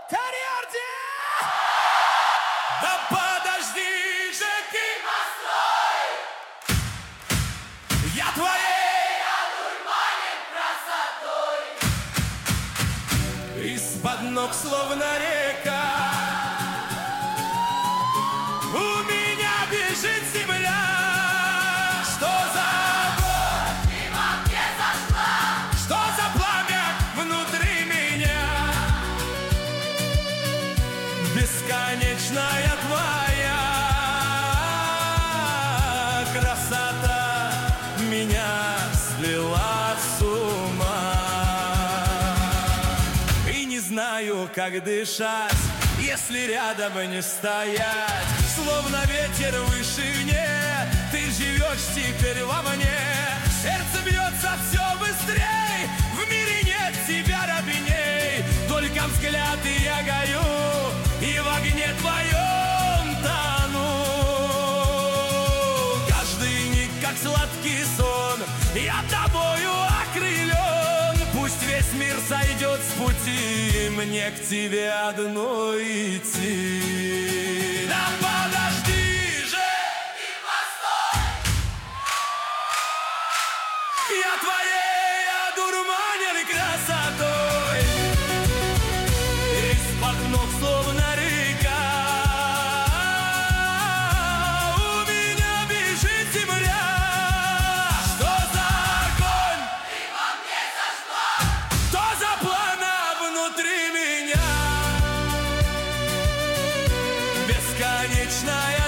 Тариарди! Да подожди же ты, постой! Я твоей одурманен красотой. Из-под ног словно река у меня бежит земля. Что за боль ты во мне зашла? Что за пламя внутри меня? Бесконечная твоя красота меня свела с ума. И не знаю, как дышать, если рядом не стоять. Словно ветер в вышине, ты живешь теперь во мне. Сердце бьется все быстрей, в мире нет тебя ровней. Только взгляд и я горю, и в огне твоем тону. Каждый миг, как сладкий сон, я тобою окрылен. Пусть весь мир сойдет с пути, мне к тебе одной идти. Да подожди же и постой! Я твоей одурманен красотой. Из-под ног словно река у меня бежит земля. Что за огонь ты во мне зажгла? Что за пламя внутри меня? Бесконечная